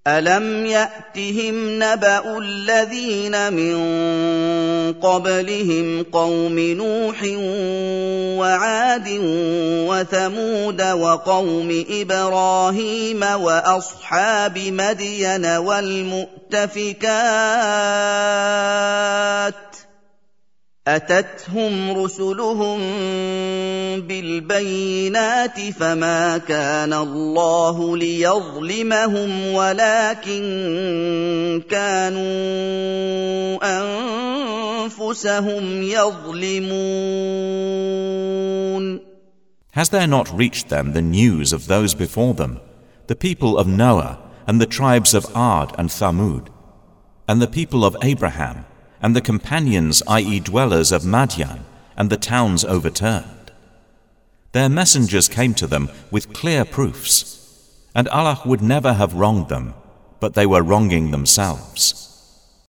أَلَمْ يَأْتِهِمْ نَبَأُ الَّذِينَ مِن قَبْلِهِمْ قَوْمِ نُوحٍ وَعَادٍ وَثَمُودَ وَقَوْمِ إِبْرَاهِيمَ وَأَصْحَابِ مَدْيَنَ وَالْمُؤْتَفِكَاتِ ۚ أَتَتْهُمْ رُسُلُهُم بِالْبَيِّنَاتِ فَمَا كَانَ اللَّهُ لِيَظْلِمَهُمْ وَلَٰكِن كَانُوا أَنفُسَهُمْ يَظْلِمُونَ. Has there not reached them the news of those before them, the people of Noah and the tribes of Ad and Thamud, and the people of Abraham, and the companions, i.e. dwellers of Madian, and the towns overturned? Their messengers came to them with clear proofs, and Allah would never have wronged them, but they were wronging themselves.